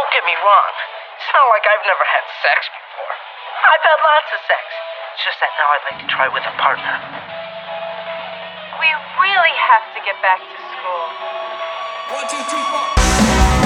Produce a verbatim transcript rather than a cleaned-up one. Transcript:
Don't get me wrong. It's not like I've never had sex before. I've had lots of sex. It's just that now I'd like to try with a partner. We really have to get back to school. One, two, three, four.